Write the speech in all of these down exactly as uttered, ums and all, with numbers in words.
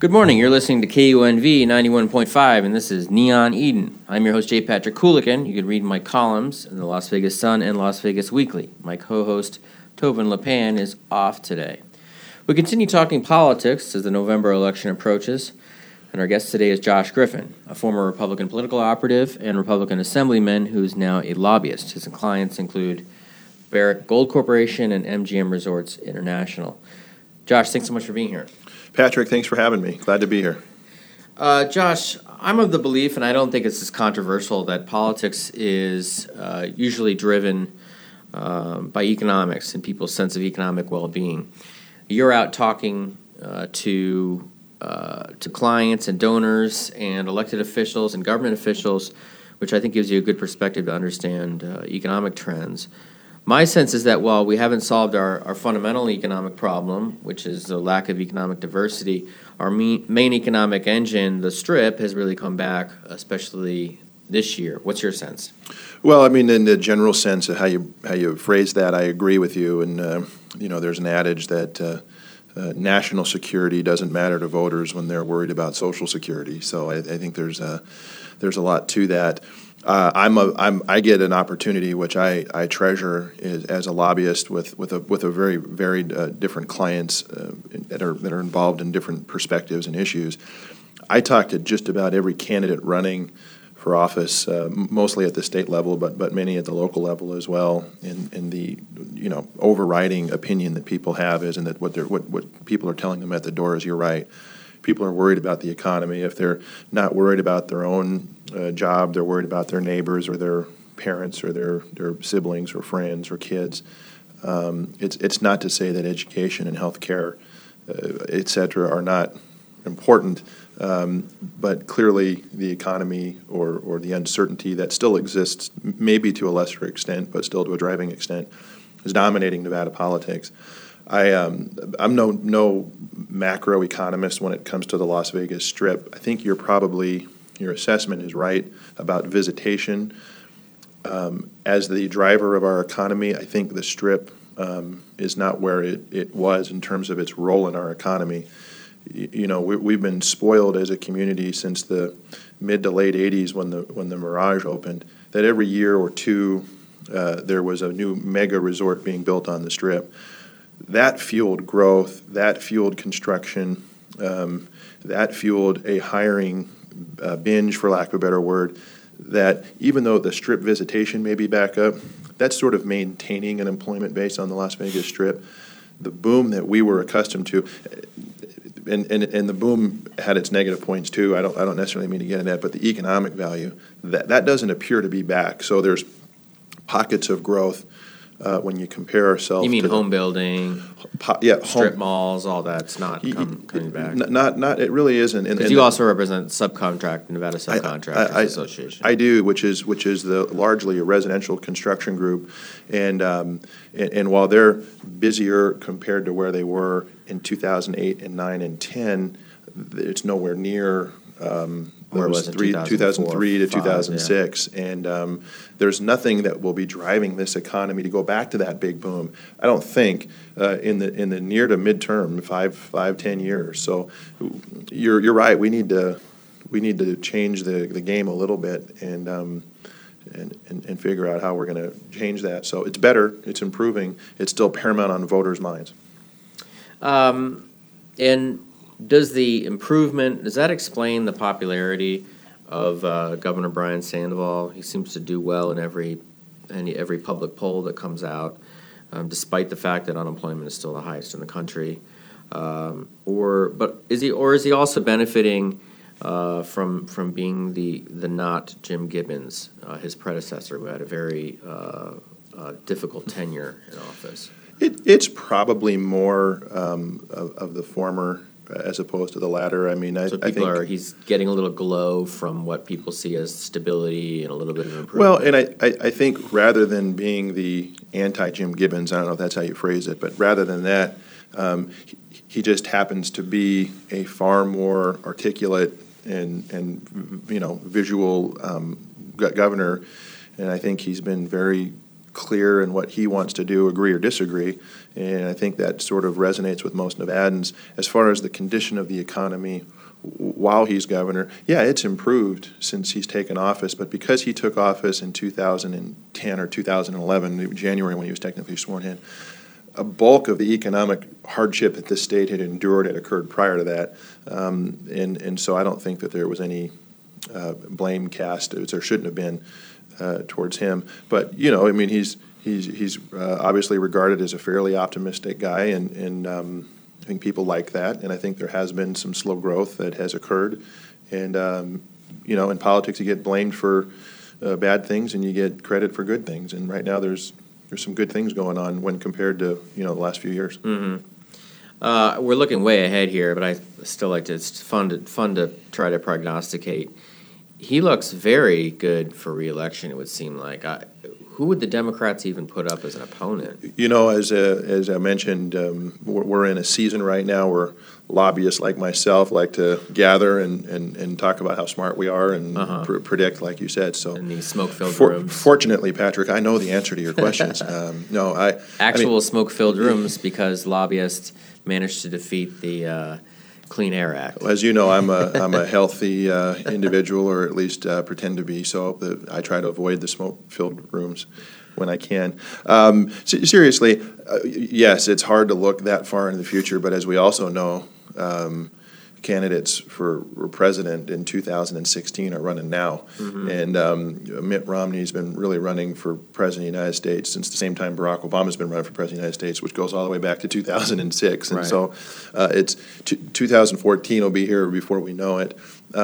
Good morning. You're listening to K U N V ninety-one point five, and this is Neon Eden. I'm your host, J. Patrick Kulikin. You can read my columns in the Las Vegas Sun and Las Vegas Weekly. My co-host, Tobin Lepan, is off today. We continue talking politics as the November election approaches, and our guest today is Josh Griffin, a former Republican political operative and Republican assemblyman who is now a lobbyist. His clients include Barrick Gold Corporation and M G M Resorts International. Josh, thanks so much for being here. Patrick, thanks for having me. Glad to be here. Uh, Josh, I'm of the belief, and I don't think it's as controversial, that politics is uh, usually driven um, by economics and people's sense of economic well-being. You're out talking uh, to uh, to clients and donors and elected officials and government officials, which I think gives you a good perspective to understand uh, economic trends. My sense is that while we haven't solved our, our fundamental economic problem, which is the lack of economic diversity, our me- main economic engine, the Strip, has really come back, especially this year. What's your sense? Well, I mean, in the general sense of how you how you phrase that, I agree with you. And uh, you know, there's an adage that uh, uh, national security doesn't matter to voters when they're worried about social security. So I, I think there's a there's a lot to that. Uh, I'm a I'm I get an opportunity which I, I treasure is, as a lobbyist with, with a with a very varied uh, different clients uh, that are that are involved in different perspectives and issues. I talk to just about every candidate running for office, uh, mostly at the state level, but but many at the local level as well. And, and the you know overriding opinion that people have is, and that what they're what, what people are telling them at the door is, you're right. People are worried about the economy. If they're not worried about their own uh, job, they're worried about their neighbors or their parents or their, their siblings or friends or kids. Um, it's it's not to say that education and health care, uh, et cetera, are not important, um, but clearly the economy or, or the uncertainty that still exists, maybe to a lesser extent, but still to a driving extent, is dominating Nevada politics. I, um, I'm no no macroeconomist when it comes to the Las Vegas Strip. I think you're probably, your assessment is right about visitation. Um, as the driver of our economy, I think the Strip um, is not where it, it was in terms of its role in our economy. You, you know, we, we've been spoiled as a community since the mid to late eighties when the when the Mirage opened, that every year or two uh, there was a new mega resort being built on the Strip. That fueled growth, that fueled construction, um, that fueled a hiring uh, binge, for lack of a better word, that even though the Strip visitation may be back up, that's sort of maintaining an employment base on the Las Vegas Strip. The boom that we were accustomed to, and, and, and the boom had its negative points too, I don't, I don't necessarily mean to get into that, but the economic value, that, that doesn't appear to be back. So there's pockets of growth. Uh, when you compare ourselves, You mean to home building, po- yeah, strip home, malls, all that's not y- come, coming back? n- not, not, it really isn't. And, Because and you the- also represent subcontract, Nevada Subcontractors I- I- Association. I do, which is which is the largely a residential construction group, and um, and, and while they're busier compared to where they were in two thousand eight and nine and ten, it's nowhere near. Um, Where it those was in three, two thousand three to five, two thousand six, yeah. And um, there's nothing that will be driving this economy to go back to that big boom. I don't think uh, in the in the near to midterm, five, five, ten years. So you're you're right. We need to we need to change the, the game a little bit and um, and, and and figure out how we're going to change that. So it's better. It's improving. It's still paramount on voters' minds. Um, and. Does the improvement, does that explain the popularity of uh, Governor Brian Sandoval? He seems to do well in every any, every public poll that comes out, um, despite the fact that unemployment is still the highest in the country. Um, or but is he or is he also benefiting uh, from from being the the not Jim Gibbons, uh, his predecessor, who had a very uh, uh, difficult tenure in office? It, it's probably more um, of, of the former as opposed to the latter. I mean, I, so I people think, are, he's getting a little glow from what people see as stability and a little bit of improvement. Well, and I, I, I think rather than being the anti-Jim Gibbons, I don't know if that's how you phrase it, but rather than that, um, he, he just happens to be a far more articulate and, and you know, visual um, governor, and I think he's been very clear in what he wants to do, agree or disagree. And I think that sort of resonates with most Nevadans. As far as the condition of the economy while he's governor, yeah, it's improved since he's taken office, but because he took office in two thousand ten or two thousand eleven, January when he was technically sworn in, a bulk of the economic hardship that this state had endured had occurred prior to that, um, and, and so I don't think that there was any uh, blame cast, there shouldn't have been, uh, towards him. But, you know, I mean, he's he's he's uh, obviously regarded as a fairly optimistic guy, and, and um, I think people like that, and I think there has been some slow growth that has occurred. And, um, you know, in politics you get blamed for uh, bad things and you get credit for good things. And right now there's there's some good things going on when compared to, you know, the last few years. Mm-hmm. Uh, we're looking way ahead here, but I still like to, it's fun to, fun to try to prognosticate. He looks very good for re-election, it would seem like. I, who would the Democrats even put up as an opponent? You know, as a, as I mentioned, um, we're, we're in a season right now where lobbyists like myself like to gather and, and, and talk about how smart we are and uh-huh. pr- predict, like you said. So in these smoke-filled for, rooms. Fortunately, Patrick, I know the answer to your questions. um, no, I actual I mean, smoke-filled rooms because lobbyists managed to defeat the uh, Clean Air Act. As you know, I'm a I'm a healthy uh, individual, or at least uh, pretend to be. So the, I try to avoid the smoke-filled rooms when I can. Um, seriously, uh, yes, it's hard to look that far into the future, but as we also know, um, candidates for president in two thousand sixteen are running now. Mm-hmm. And um, Mitt Romney's been really running for president of the United States since the same time Barack Obama's been running for president of the United States, which goes all the way back to two thousand six. And right. so uh, it's t- two thousand fourteen will be here before we know it.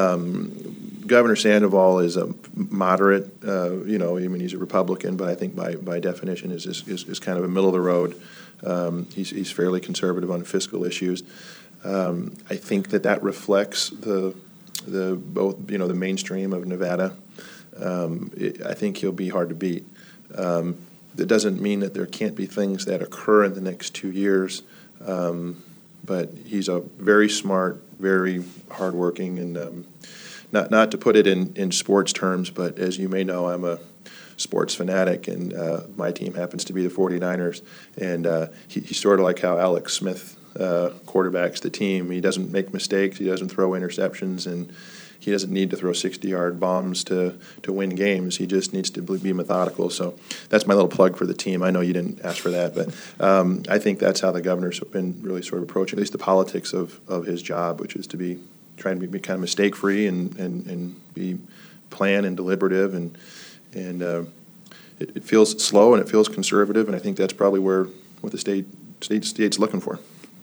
Um, Governor Sandoval is a moderate, uh, you know, I mean, he's a Republican, but I think by, by definition is, is, is kind of a middle of the road. Um, he's, he's fairly conservative on fiscal issues. Um, I think that that reflects the the both you know the mainstream of Nevada. Um, it, I think he'll be hard to beat. Um, that doesn't mean that there can't be things that occur in the next two years, um, but he's a very smart, very hardworking, and um, not not to put it in, in sports terms, but as you may know, I'm a sports fanatic, and uh, my team happens to be the forty-niners, and uh, he, he's sort of like how Alex Smith Uh, quarterbacks the team. He doesn't make mistakes. He doesn't throw interceptions, and he doesn't need to throw sixty-yard bombs to, to win games. He just needs to be methodical. So that's my little plug for the team. I know you didn't ask for that, but um, I think that's how the governor's been really sort of approaching at least the politics of, of his job, which is to be trying to be kind of mistake-free and, and, and be planned and deliberative, and and uh, it, it feels slow and it feels conservative, and I think that's probably where what the state state state's looking for.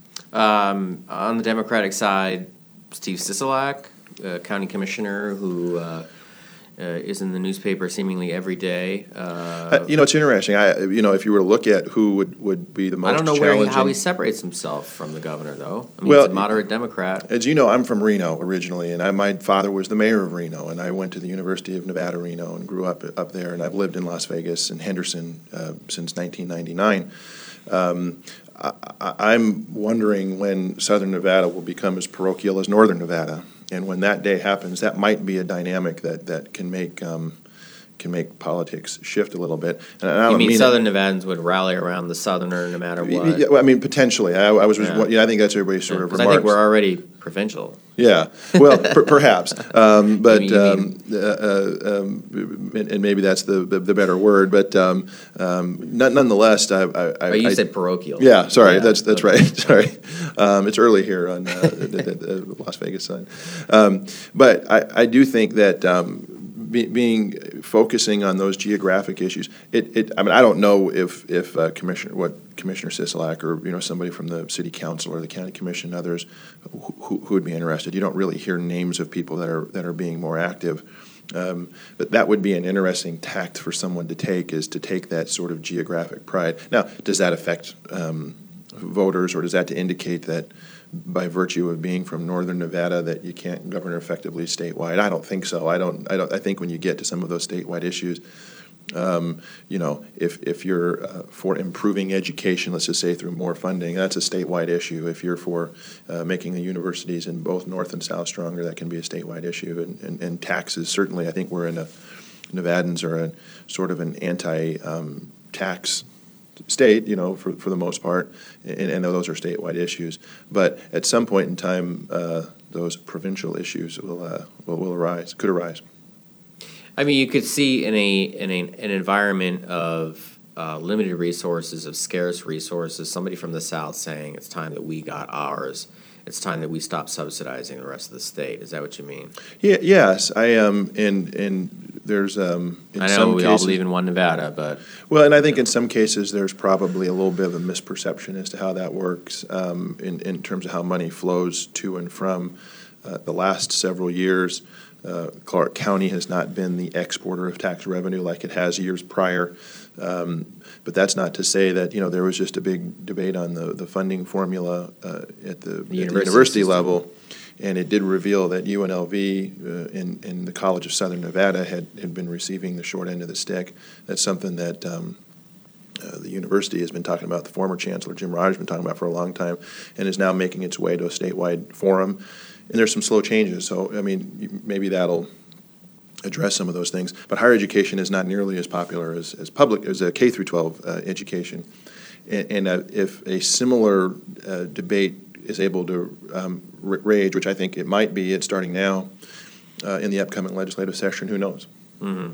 Um, on the Democratic side, Steve Sisolak, uh, county commissioner, who uh, uh, is in the newspaper seemingly every day. Uh, uh, you know, it's interesting. I, you know, if you were to look at who would, would be the most I don't know challenging. where he, how he separates himself from the governor, though. I mean, well, he's a moderate Democrat. As you know, I'm from Reno originally, and I, my father was the mayor of Reno, and I went to the University of Nevada, Reno, and grew up up there, and I've lived in Las Vegas and Henderson uh, since nineteen ninety-nine. Um, I, I'm wondering when Southern Nevada will become as parochial as Northern Nevada, and when that day happens, that might be a dynamic that, that can make um, can make politics shift a little bit. And I don't you mean, mean Southern that, Nevadans would rally around the Southerner no matter what? Yeah, well, I mean, potentially. I, I was, Yeah. yeah, I think that's everybody's sort Yeah, of 'cause remarks. I think we're already provincial. Yeah, well, per, perhaps, um, but You mean- um, uh, uh, um, and, and maybe that's the, the, the better word. But um, um, none, nonetheless, I, I, But you I said parochial. yeah, sorry, Yeah, that's that's okay. right. Sorry, um, it's early here on uh, the, the, the Las Vegas side, um, but I, I do think that. Um, Be, being focusing on those geographic issues, it, it I mean I don't know if if uh, Commissioner what Commissioner Sisolak or you know somebody from the city council or the county commission, others who, who would be interested. You don't really hear names of people that are that are being more active, um, but that would be an interesting tact for someone to take, is to take that sort of geographic pride. Now, does that affect um, voters, or does that to indicate that by virtue of being from Northern Nevada that you can't govern effectively statewide? I don't think so. I don't. I don't. I think when you get to some of those statewide issues, um, you know, if if you're uh, for improving education, let's just say through more funding, that's a statewide issue. If you're for uh, making the universities in both North and South stronger, that can be a statewide issue. And, and, and taxes, certainly, I think we're in a Nevadans are a sort of an anti. Um, tax state, you know, for, for the most part, and, and those are statewide issues. But at some point in time, uh, those provincial issues will, uh, will will arise, could arise. I mean, you could see in a in a, an environment of uh, limited resources, of scarce resources, somebody from the South saying it's time that we got ours. It's time that we stop subsidizing the rest of the state. Is that what you mean? Yeah. Yes. I um. And and there's um. In I know some we cases, all believe in one Nevada, but well, and I think in some cases there's probably a little bit of a misperception as to how that works um, in in terms of how money flows to and from. Uh, the last several years, uh, Clark County has not been the exporter of tax revenue like it has years prior. Um, but that's not to say that, you know, there was just a big debate on the, the funding formula uh, at the, the at the university, university level, and it did reveal that U N L V uh, in, in the College of Southern Nevada had, had been receiving the short end of the stick. That's something that um, uh, the university has been talking about, the former chancellor, Jim Rogers, has been talking about for a long time, and is now making its way to a statewide forum. And there's some slow changes, so, I mean, maybe that'll address some of those things. But higher education is not nearly as popular as, as public, as a K through twelve uh, education. And, and uh, if a similar uh, debate is able to um, r- rage, which I think it might be, it's starting now uh, in the upcoming legislative session, who knows? Mm-hmm.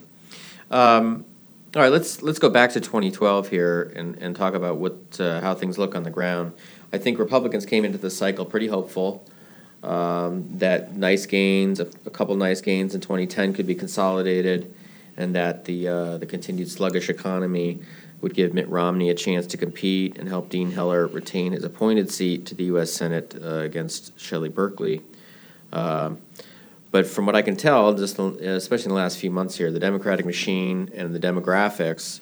Um, all right, let's let's go back to twenty twelve here and, and talk about what uh, how things look on the ground. I think Republicans came into this cycle pretty hopeful. Um, that nice gains, a, a couple nice gains in twenty ten could be consolidated, and that the uh, the continued sluggish economy would give Mitt Romney a chance to compete and help Dean Heller retain his appointed seat to the U S Senate uh, against Shelley Berkeley. Uh, but from what I can tell, just especially in the last few months here, the Democratic machine and the demographics,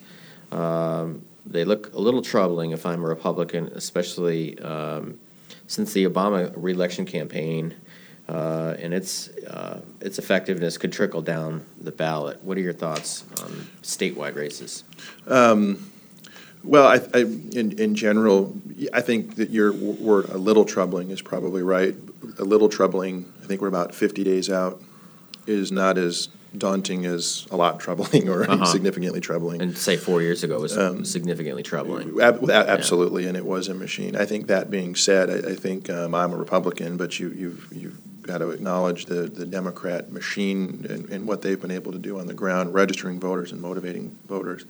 um, they look a little troubling if I'm a Republican, especially um, since the Obama re-election campaign uh, and its uh, its effectiveness could trickle down the ballot. What are your thoughts on statewide races? Um, well, I, I, in, in general, I think that your w- word "a little troubling" is probably right. A little troubling, I think we're about fifty days out, is not as daunting as a lot troubling or uh-huh. significantly troubling. And say four years ago was um, significantly troubling. Ab- absolutely, yeah. And it was a machine. I think that being said, I, I think um, I'm a Republican, but you, you've, you've got to acknowledge the, the Democrat machine and, and what they've been able to do on the ground, registering voters and motivating voters.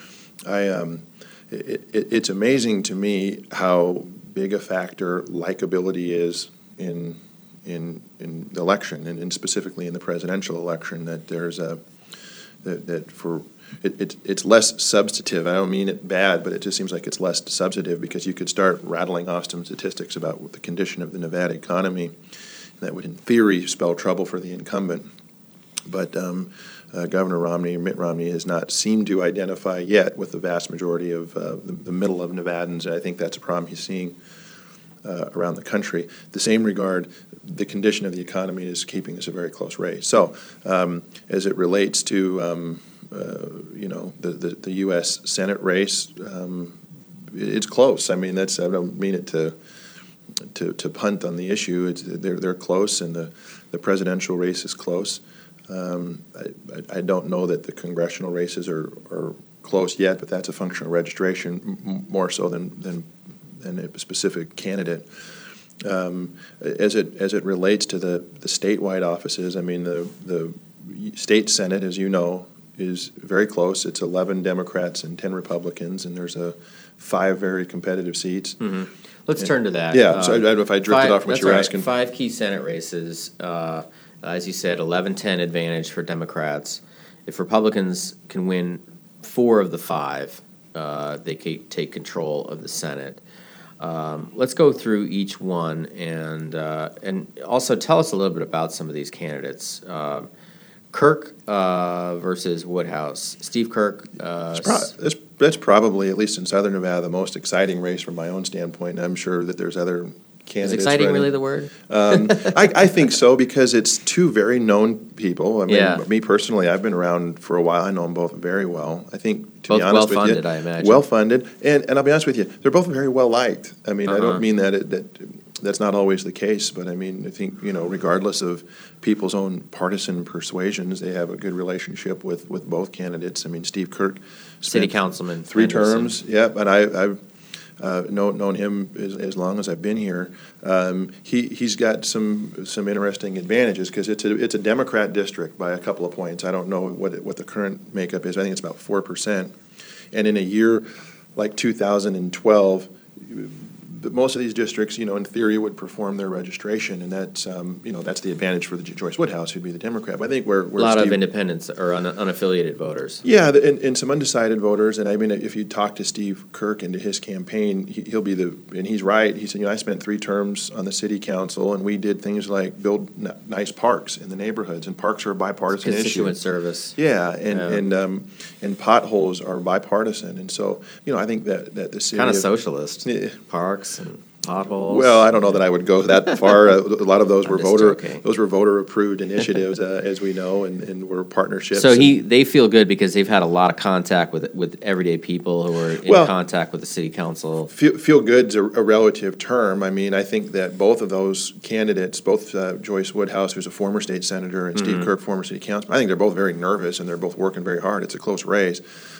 I um, it, it, it's amazing to me how big a factor likability is in in in the election, and, and specifically in the presidential election. That there's a that, that for it, it it's less substantive. I don't mean it bad, but it just seems like it's less substantive because you could start rattling off some statistics about the condition of the Nevada economy that would, in theory, spell trouble for the incumbent. But um, uh, Governor Romney, Mitt Romney, has not seemed to identify yet with the vast majority of uh, the, the middle of Nevadans, and I think that's a problem he's seeing uh, around the country. The same regard, the condition of the economy is keeping us a very close race. So, um, as it relates to um, uh, you know the, the the U S Senate race, um, it's close. I mean, that's I don't mean it to. To, to punt on the issue. It's, they're they're close, and the, the presidential race is close. Um, I, I don't know that the congressional races are, are close yet, but that's a function of registration m- more so than than, than a specific candidate. Um, as it as it relates to the, the statewide offices, I mean the the state Senate, as you know, is very close. It's eleven Democrats and ten Republicans, and there's a five very competitive seats. Mm-hmm. Let's and, turn to that. Yeah, um, so I don't know if I drifted five, off what you were right. asking. Five key Senate races, uh, as you said, eleven ten advantage for Democrats. If Republicans can win four of the five, uh, they can take control of the Senate. Um, let's go through each one, and uh, and also tell us a little bit about some of these candidates. Um, Kirk uh, versus Woodhouse. Steve Kirk. Uh, it's pro- that's, that's probably, at least in Southern Nevada, the most exciting race from my own standpoint. And I'm sure that there's other candidates. Is exciting running. really the word? Um, I, I think so, because it's two very known people. I mean, yeah. me personally, I've been around for a while. I know them both very well. I think, to both be honest well-funded, with you, I imagine. well-funded, and and I'll be honest with you, they're both very well liked. I mean, uh-huh. I don't mean that it, that that's not always the case, but I mean, I think, you know, regardless of people's own partisan persuasions, they have a good relationship with, with both candidates. I mean, Steve Kirk, city councilman, three Henderson. terms, yeah, but I, I've uh, known, known him as, as long as I've been here. Um, he, he's got some some interesting advantages because it's a, it's a Democrat district by a couple of points. I don't know what it, what the current makeup is. I think it's about four percent. And in a year like two thousand twelve, the, most of these districts, you know, in theory, would perform their registration, and that's, um, you know, that's the advantage for the Joyce Woodhouse, who'd be the Democrat. But I think where, where a lot Steve, of independents or un- unaffiliated voters. yeah, the, and, and some undecided voters. And I mean, if you talk to Steve Kirk and to his campaign, he, he'll be the, and he's right. He said, you know, I spent three terms on the city council, and we did things like build n- nice parks in the neighborhoods, and parks are a bipartisan issue. Constituent service. Yeah, and Yeah. and um, and potholes are bipartisan, and so you know, I think that that the city Kind of of- socialist. Yeah. Parks and potholes. Well, I don't know that I would go that far. Uh, a lot of those were I'm just voter joking. those were voter approved initiatives, uh, as we know, and, and were partnerships. So and- he, they feel good because they've had a lot of contact with with everyday people who are in Well, contact with the city council. Feel, feel good's a, a relative term. I mean, I think that both of those candidates, both uh, Joyce Woodhouse, who's a former state senator, and Mm-hmm. Steve Kirk, former city councilman, I think they're both very nervous and they're both working very hard. It's a close race.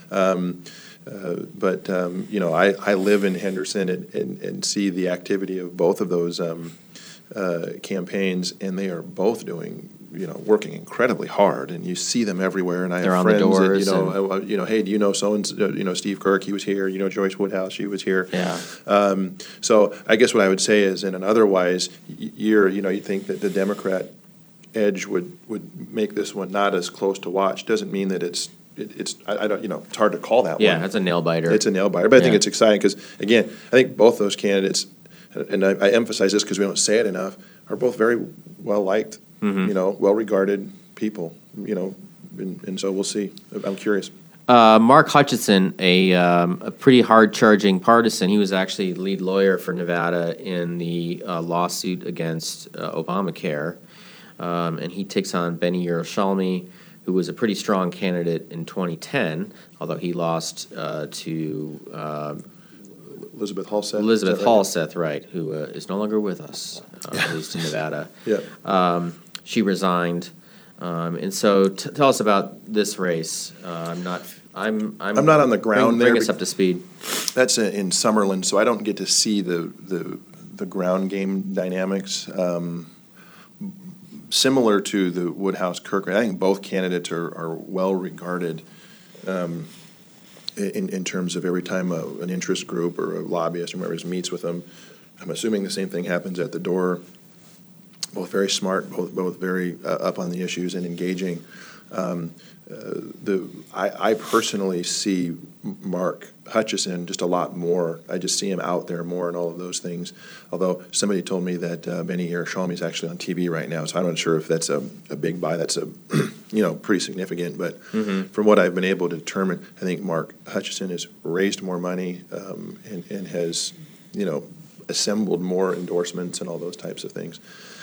Um, uh, but, um, you know, I, I live in Henderson and, and, and see the activity of both of those um, uh, campaigns, and they are both doing, you know, working incredibly hard, and you see them everywhere. And I They're have on the friends that, you doors know, uh, you know, hey, do you know so and so, you know, Steve Kirk, he was here. You know, Joyce Woodhouse, she was here. Yeah. Um, so I guess what I would say is, in an otherwise y- year, you know, you think that the Democrat edge would, would make this one not as close to watch. Doesn't mean that it's it, it's I, I don't you know it's hard to call that Yeah, one. that's a nail biter. It's a nail biter, but I think Yeah. it's exciting because again, I think both those candidates, and I, I emphasize this because we don't say it enough, are both very well liked, Mm-hmm. you know, well regarded people, you know, and, and so we'll see. I'm curious. Uh, Mark Hutchinson, a, um, a pretty hard-charging partisan, he was actually lead lawyer for Nevada in the uh, lawsuit against uh, Obamacare, um, and he takes on Benny Yerushalmi, who was a pretty strong candidate in twenty ten, although he lost uh, to uh, Elizabeth Halseth. Elizabeth is that right? Halseth, right, who uh, is no longer with us, uh, at least in Nevada. Yeah. Um, she resigned. Um, and so, t- tell us about this race. Uh, I'm not. I'm. I'm, I'm not on the ground bring, there Bring us be- up to speed. That's in in Summerlin, so I don't get to see the the, the ground game dynamics. Um, similar to the Woodhouse Kirk, I think both candidates are, are well regarded um, in in terms of every time a, an interest group or a lobbyist or whoever meets with them. I'm assuming the same thing happens at the door. Both very smart, both both very uh, up on the issues and engaging. Um, uh, the I, I personally see Mark Hutchison just a lot more. I just see him out there more and all of those things. Although somebody told me that uh, Benny Yerushalmi is actually on T V right now, so I'm not sure if that's a, a big buy. That's a you know pretty significant. But Mm-hmm. from what I've been able to determine, I think Mark Hutchison has raised more money um, and, and has you know assembled more endorsements and all those types of things.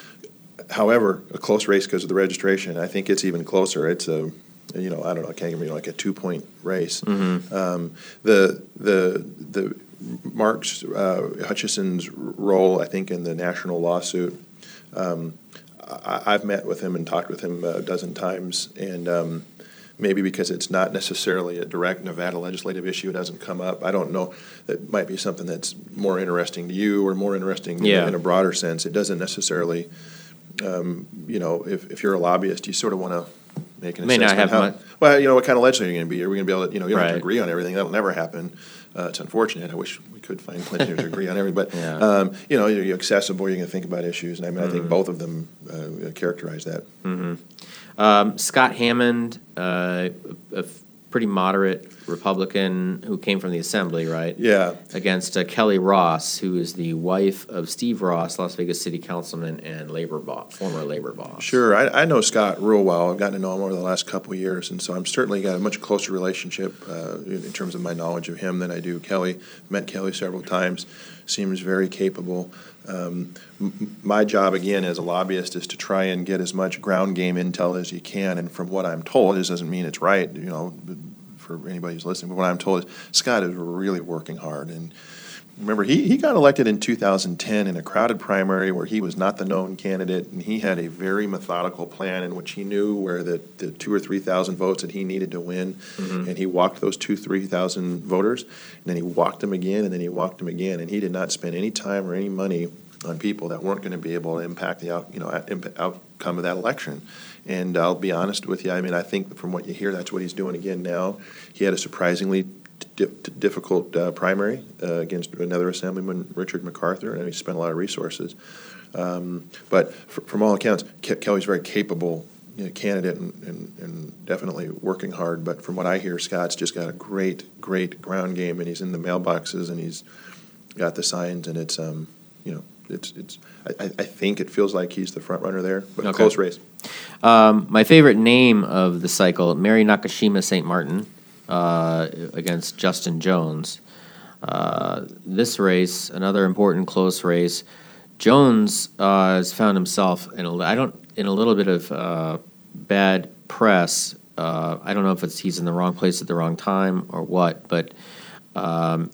However, a close race because of the registration. I think it's even closer. It's a, you know, I don't know, I can't remember, like a two-point race. Mm-hmm. Um, the the the Mark's uh, Hutchison's role, I think, in the national lawsuit. Um, I, I've met with him and talked with him a dozen times, and um, maybe because it's not necessarily a direct Nevada legislative issue, it doesn't come up. I don't know. That might be something that's more interesting to you or more interesting Yeah. in a broader sense. It doesn't necessarily. Um, you know, if, if you're a lobbyist, you sort of want to make an May not assessment. have how, much- well, you know, what kind of legislator are you going to be? Are we going to be able to, you know, you don't have to Right. agree on everything. That'll never happen. Uh, it's unfortunate. I wish we could find legislators to agree on everything. But, Yeah. um, you know, you're, you're accessible. You're going to think about issues. And I mean, I Mm-hmm. think both of them uh, characterize that. Um, Scott Hammond, uh, a, a pretty moderate Republican who came from the Assembly, right? Yeah. Against uh, Kelly Ross, who is the wife of Steve Ross, Las Vegas City Councilman and labor boss, former labor boss. Sure. I, I know Scott real well. I've gotten to know him over the last couple of years, and so I'm certainly got a much closer relationship uh, in, in terms of my knowledge of him than I do Kelly. Met Kelly several times. Seems very capable. Um, m- my job, again, as a lobbyist, is to try and get as much ground game intel as you can. And from what I'm told, this doesn't mean it's right, you know, for anybody who's listening, but what I'm told is Scott is really working hard. And remember, he, he got elected in two thousand ten in a crowded primary where he was not the known candidate, and he had a very methodical plan in which he knew where the, the two or three thousand votes that he needed to win, mm-hmm. and he walked those two, three thousand voters, and then he walked them again, and then he walked them again, and he did not spend any time or any money on people that weren't going to be able to impact the out, you know, outcome of that election. And I'll be honest with you, I mean, I think from what you hear, that's what he's doing again now. He had a surprisingly di- difficult uh, primary uh, against another Assemblyman, Richard MacArthur, and he spent a lot of resources. Um, but f- from all accounts, Ke- Kelly's a very capable you know, candidate and, and, and definitely working hard. But from what I hear, Scott's just got a great, great ground game, and he's in the mailboxes, and he's got the signs, and it's, um, you know, It's it's. I, I think it feels like he's the front runner there, but okay. Close race. Um, my favorite name of the cycle: Mary Nakashima Saint Martin uh, against Justin Jones. Uh, this race, another important close race. Jones uh, has found himself in a, I don't in a little bit of uh, bad press. Uh, I don't know if it's he's in the wrong place at the wrong time or what, but um,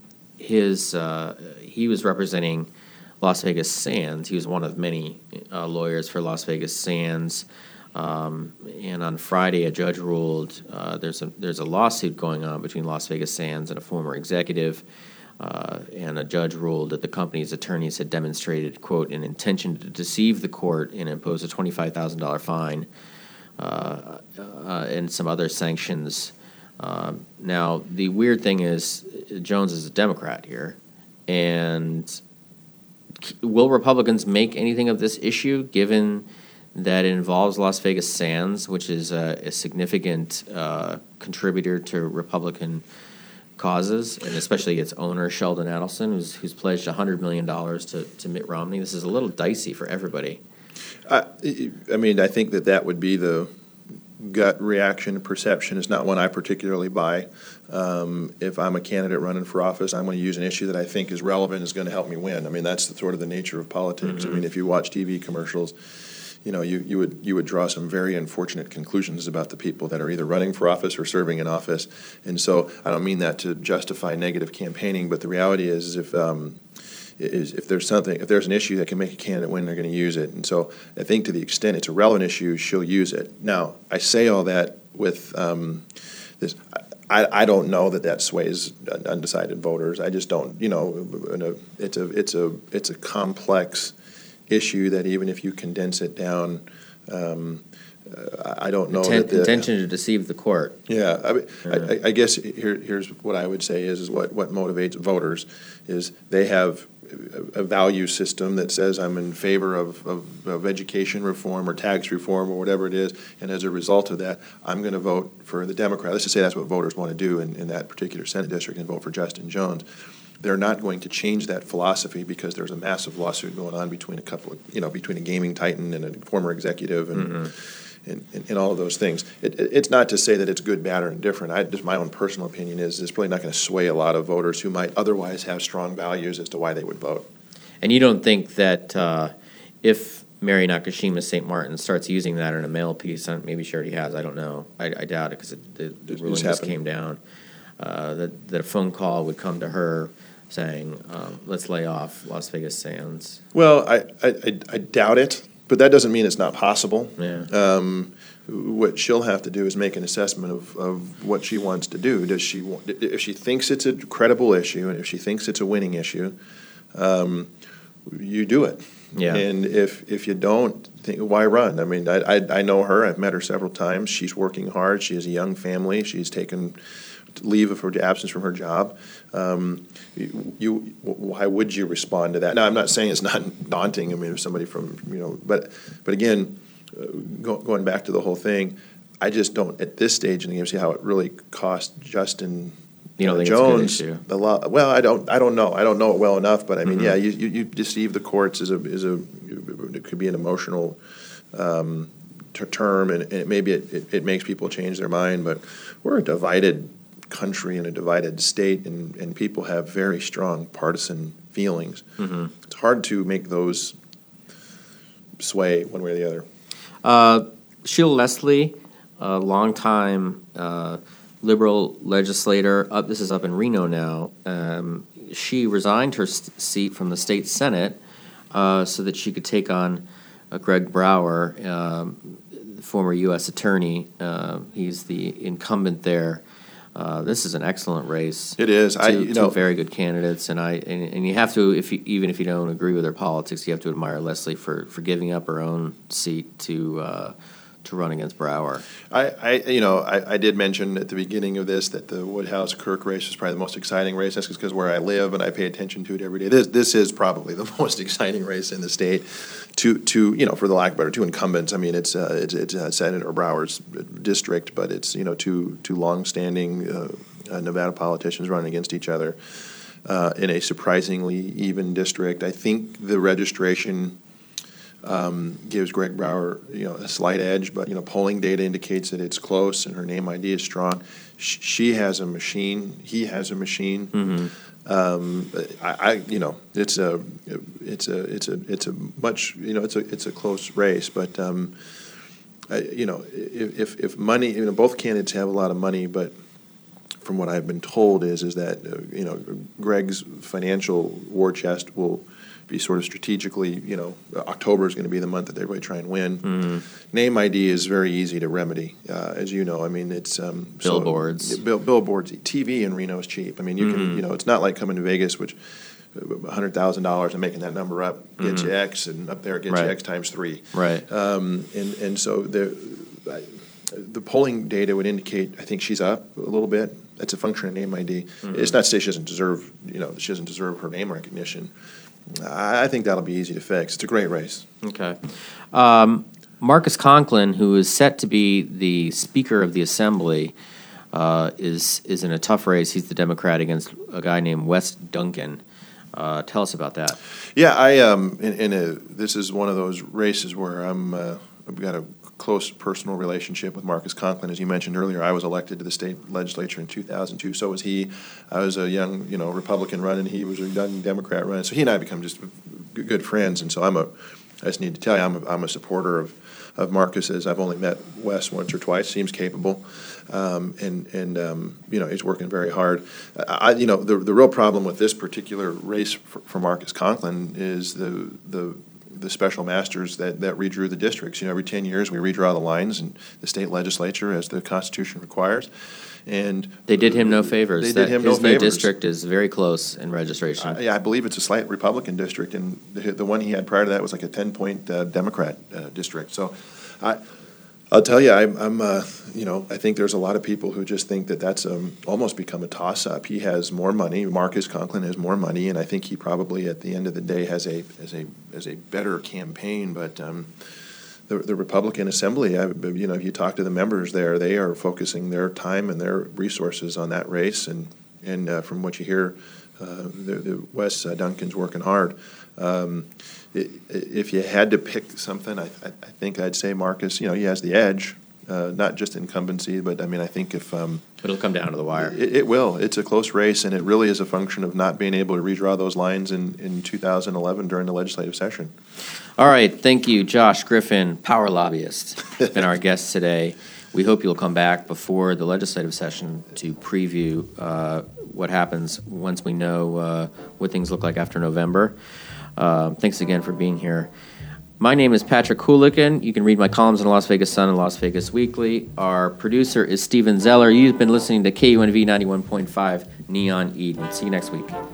his uh, he was representing Las Vegas Sands. He was one of many uh, lawyers for Las Vegas Sands, um, and on Friday, a judge ruled uh, there's a there's a lawsuit going on between Las Vegas Sands and a former executive, uh, and a judge ruled that the company's attorneys had demonstrated, quote, an intention to deceive the court and impose a twenty-five thousand dollars fine uh, uh, and some other sanctions. Uh, now, the weird thing is, Jones is a Democrat here, and will Republicans make anything of this issue, given that it involves Las Vegas Sands, which is a, a significant uh, contributor to Republican causes, and especially its owner, Sheldon Adelson, who's, who's pledged one hundred million dollars to, to Mitt Romney? This is a little dicey for everybody. I, I mean, I think that that would be the gut reaction. Perception is not one I particularly buy. Um, if I'm a candidate running for office, I'm going to use an issue that I think is relevant, is going to help me win. I mean, that's the, sort of the nature of politics. Mm-hmm. I mean, if you watch T V commercials, you know, you, you would you would draw some very unfortunate conclusions about the people that are either running for office or serving in office. And so I don't mean that to justify negative campaigning, but the reality is, is if um, is if there's something, if there's an issue that can make a candidate win, they're going to use it. And so I think to the extent it's a relevant issue, she'll use it. Now, I say all that with um, this. I, I don't know that that sways undecided voters. I just don't. You know, it's a it's a it's a complex issue that even if you condense it down, um, uh, I don't know Inten- that the intention to deceive the court. Yeah, I, mean, yeah. I, I guess here, here's what I would say is, is what, what motivates voters is they have a, a value system that says I'm in favor of, of, of education reform or tax reform or whatever it is, and as a result of that, I'm going to vote for the Democrat. Let's just say that's what voters want to do in, in that particular Senate district and vote for Justin Jones. They're not going to change that philosophy because there's a massive lawsuit going on between a couple of, you know, between a gaming titan and a former executive and mm-hmm. and, and, and all of those things. It, it, it's not to say that it's good, bad, or indifferent. I, just my own personal opinion is it's probably not going to sway a lot of voters who might otherwise have strong values as to why they would vote. And you don't think that uh, if Mary Nakashima Saint Martin starts using that in a mail piece, maybe she already has, I don't know. I, I doubt it because the, the ruling just came down. Uh, that, that a phone call would come to her saying, um, let's lay off Las Vegas Sands. Well, I, I, I doubt it, but that doesn't mean it's not possible. Yeah. Um, what she'll have to do is make an assessment of, of what she wants to do. Does she want, if she thinks it's a credible issue and if she thinks it's a winning issue, um, you do it. Yeah. And if if you don't, think, why run? I mean, I, I I know her. I've met her several times. She's working hard. She has a young family. She's taken leave of her absence from her job. Um, you, you, why would you respond to that? Now, I'm not saying it's not daunting. I mean, if somebody from, you know, but but again, uh, go, going back to the whole thing, I just don't at this stage in the game see how it really cost Justin you don't uh, think Jones it's a good issue? the law. Well, I don't. I don't know. I don't know it well enough. But I mean, mm-hmm. yeah, you, you, you deceive the courts is a is a it could be an emotional um, t- term, and, and maybe it, it, it makes people change their mind. But we're a divided country and a divided state, and, and people have very strong partisan feelings. Mm-hmm. It's hard to make those sway one way or the other. Uh, Sheila Leslie, a longtime uh, liberal legislator, up, this is up in Reno now, um, she resigned her st- seat from the state Senate uh, so that she could take on uh, Greg Brower, um, the former U S attorney. Uh, he's the incumbent there. Uh, this is an excellent race. It is. Two, I, you two know, very good candidates, and I and, and you have to, if you, even if you don't agree with their politics, you have to admire Leslie for, for giving up her own seat to uh, to run against Brower. I, I you know, I, I did mention at the beginning of this that the Woodhouse-Kirk race is probably the most exciting race. That's because where I live and I pay attention to it every day. This this is probably the most exciting race in the state. To to you know, for the lack of better, two incumbents. I mean, it's uh, it's, it's uh, Senator Brower's district, but it's you know two two long-standing uh, uh, Nevada politicians running against each other uh, in a surprisingly even district. I think the registration um, gives Greg Brower you know a slight edge, but you know polling data indicates that it's close and her name I D is strong. Sh- she has a machine. He has a machine. Mm-hmm. Um, I, I, you know, it's a, it's a, it's a, it's a much, you know, it's a, it's a close race. But, um, I, you know, if if money, you know, both candidates have a lot of money, but from what I've been told is is that uh, you know, Greg's financial war chest will be sort of strategically, you know, October is going to be the month that they really try and win. Mm-hmm. Name I D is very easy to remedy, uh, as you know. I mean, it's um, billboards. So, bill, billboards, T V in Reno is cheap. I mean, you mm-hmm. can, you know, it's not like coming to Vegas, which one hundred thousand dollars and making that number up gets mm-hmm. you X, and up there it gets right. you X times three. Right. Um, and and so the the polling data would indicate, I think she's up a little bit. That's a function of name I D. Mm-hmm. It's not to say she doesn't deserve, you know, she doesn't deserve her name recognition. I think that'll be easy to fix. It's a great race. Okay. Um, Marcus Conklin, who is set to be the Speaker of the Assembly, uh, is is in a tough race. He's the Democrat against a guy named Wes Duncan. Uh, tell us about that. Yeah, I um, in, in a this is one of those races where I'm uh, I've got a close personal relationship with Marcus Conklin. As you mentioned earlier, I was elected to the state legislature in two thousand two. So was he. I was a young, you know, Republican running. He was a young Democrat running. So he and I become just good friends. And so I'm a. I just need to tell you, I'm a, I'm a supporter of, of Marcus's. I've only met Wes once or twice. Seems capable, um, and and um, you know he's working very hard. I, you know the the real problem with this particular race for, for Marcus Conklin is the the. the special masters that, that redrew the districts. You know, every ten years we redraw the lines in the state legislature as the Constitution requires. And they did him no favors. They that did him his no favors. His new district is very close in registration. Uh, yeah, I believe it's a slight Republican district, and the, the one he had prior to that was like a ten-point uh, Democrat uh, district. So I, I'll tell you, I'm, I'm uh, you know, I think there's a lot of people who just think that that's um, almost become a toss-up. He has more money. Marcus Conklin has more money, and I think he probably, at the end of the day, has a has a has a better campaign. But um, the the Republican Assembly, I, you know, if you talk to the members there, they are focusing their time and their resources on that race. And and uh, from what you hear, uh, the, the Wes uh, Duncan's working hard. Um, If you had to pick something, I, I think I'd say Marcus. You know, he has the edge, uh, not just incumbency, but I mean, I think if um, it'll come down to the wire, it, it will. It's a close race, and it really is a function of not being able to redraw those lines in, in two thousand eleven during the legislative session. All right, thank you, Josh Griffin, power lobbyist, has been our guest today. We hope you'll come back before the legislative session to preview uh, what happens once we know uh, what things look like after November. Uh, thanks again for being here. My name is Patrick Kulikin. You can read my columns in the Las Vegas Sun and Las Vegas Weekly. Our producer is Steven Zeller. You've been listening to K U N V ninety-one point five Neon Eden. See you next week.